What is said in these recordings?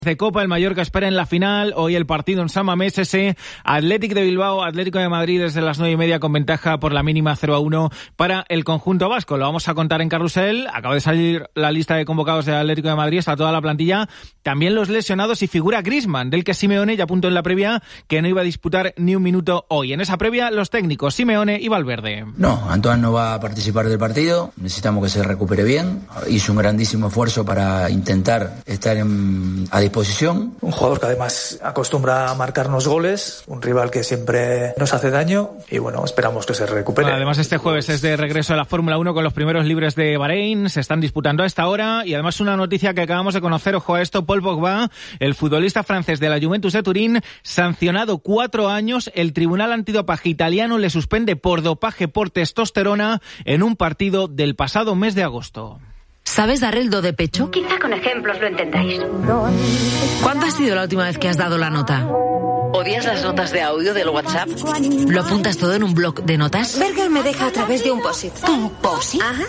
de Copa, el Mallorca espera en la final. Hoy el partido en San Mamés, ese Athletic de Bilbao, Atlético de Madrid desde las 9:30 con ventaja por la mínima 0-1 para el conjunto vasco. Lo vamos a contar en Carrusel. Acaba de salir la lista de convocados de Atlético de Madrid, está toda la plantilla, también los lesionados y figura Griezmann, del que Simeone ya apuntó en la previa que no iba a disputar ni un minuto hoy. En esa previa, los técnicos Simeone y Valverde. No, Antoine no va a participar del partido, necesitamos que se recupere bien. Hizo un grandísimo esfuerzo para intentar estar a disposición. Un jugador que además acostumbra a marcarnos goles, un rival que siempre nos hace daño y bueno, esperamos que se recupere. Además, este jueves es de regreso a la Fórmula 1 con los primeros libres de Bahrein, se están disputando a esta hora y además una noticia que acabamos de conocer, ojo a esto, Paul Pogba, el futbolista francés de la Juventus de Turín, sancionado 4 años, el Tribunal Antidopaje italiano le suspende por dopaje por testosterona en un partido del pasado mes de agosto. ¿Sabes dar el do de pecho? Quizá con ejemplos lo entendáis. ¿Cuándo ha sido la última vez que has dado la nota? ¿Odias las notas de audio del WhatsApp? ¿Lo apuntas todo en un bloc de notas? Berger me deja a través de un POSIT. ¿Un POSIT? Ajá.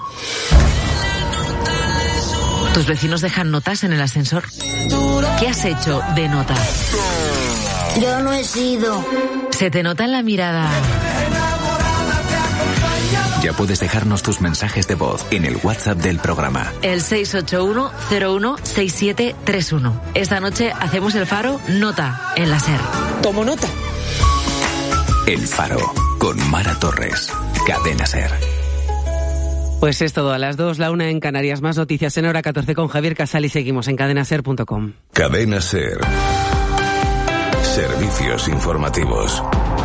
¿Tus vecinos dejan notas en el ascensor? ¿Qué has hecho de nota? Yo no he sido. Se te nota en la mirada. Ya puedes dejarnos tus mensajes de voz en el WhatsApp del programa. El 681-016731. Esta noche hacemos el Faro Nota en la SER. Tomo nota. El Faro, con Mara Torres. Cadena SER. Pues es todo a las 2, la 1 en Canarias. Más noticias en hora 14 con Javier Casal y seguimos en cadenaser.com. Cadena SER. Servicios informativos.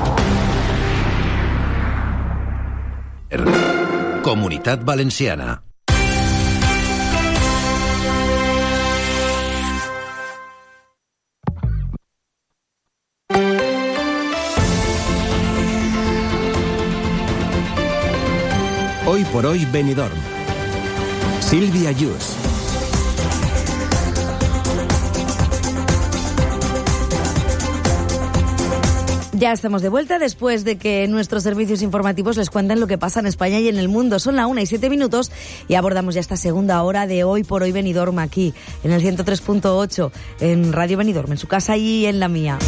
Comunitat Valenciana. Hoy por hoy Benidorm. Sílvia Yus. Ya estamos de vuelta después de que nuestros servicios informativos les cuenten lo que pasa en España y en el mundo. Son la 1:07 y abordamos ya esta segunda hora de Hoy por Hoy Benidorm aquí en el 103.8 en Radio Benidorm, en su casa y en la mía.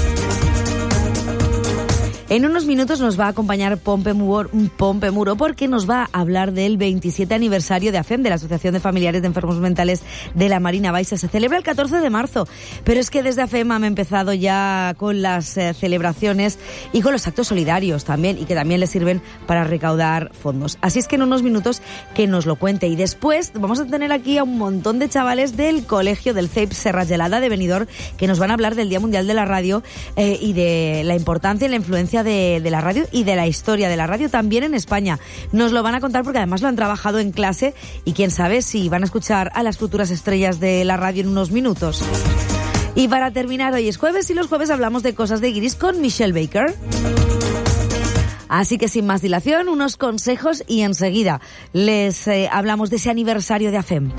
En unos minutos nos va a acompañar Pompe Muro porque nos va a hablar del 27 aniversario de AFEM, de la Asociación de Familiares de Enfermos Mentales de la Marina Baixa. Se celebra el 14 de marzo, pero es que desde AFEM han empezado ya con las celebraciones y con los actos solidarios también, y que también les sirven para recaudar fondos. Así es que en unos minutos que nos lo cuente. Y después vamos a tener aquí a un montón de chavales del colegio del CEIP Serra Gelada de Benidorm que nos van a hablar del Día Mundial de la Radio y de la importancia y la influencia de la radio y de la historia de la radio también en España. Nos lo van a contar porque además lo han trabajado en clase y quién sabe si van a escuchar a las futuras estrellas de la radio en unos minutos. Y para terminar, hoy es jueves y los jueves hablamos de cosas de guiris con Michelle Baker. Así que sin más dilación, unos consejos y enseguida les hablamos de ese aniversario de AFEM.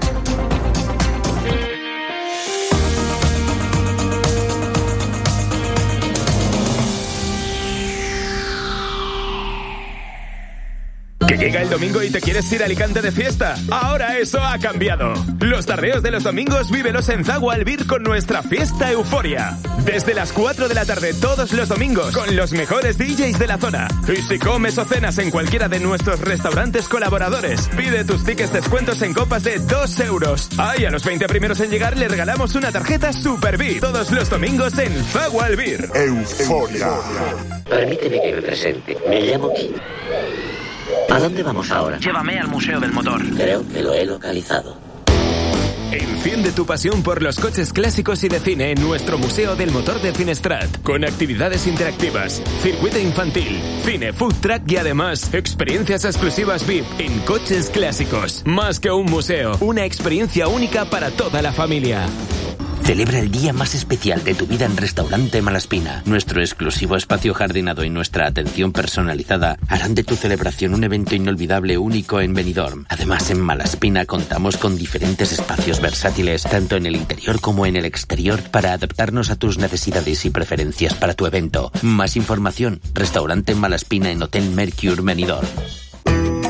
¿Que llega el domingo y te quieres ir a Alicante de fiesta? Ahora eso ha cambiado. Los tardeos de los domingos vívelos en Zagua Albir con nuestra fiesta Euforia. Desde las 4 de la tarde todos los domingos con los mejores DJs de la zona. Y si comes o cenas en cualquiera de nuestros restaurantes colaboradores, pide tus tickets descuentos en copas de 2 euros. Y a los 20 primeros en llegar le regalamos una tarjeta Super VIP. Todos los domingos en Zagua Albir. Euforia. Permíteme que me presente. Me llamo Kim. ¿A dónde vamos ahora? Llévame al Museo del Motor. Creo que lo he localizado. Enciende tu pasión por los coches clásicos y de cine en nuestro Museo del Motor de Finestrat, con actividades interactivas, circuito infantil, cine, food truck y además experiencias exclusivas VIP en coches clásicos. Más que un museo, una experiencia única para toda la familia. Celebra el día más especial de tu vida en Restaurante Malaspina. Nuestro exclusivo espacio jardinado y nuestra atención personalizada harán de tu celebración un evento inolvidable único en Benidorm. Además, en Malaspina contamos con diferentes espacios versátiles, tanto en el interior como en el exterior, para adaptarnos a tus necesidades y preferencias para tu evento. Más información, Restaurante Malaspina en Hotel Mercure Benidorm.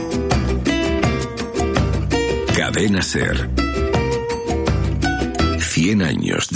Cadena SER. 100 años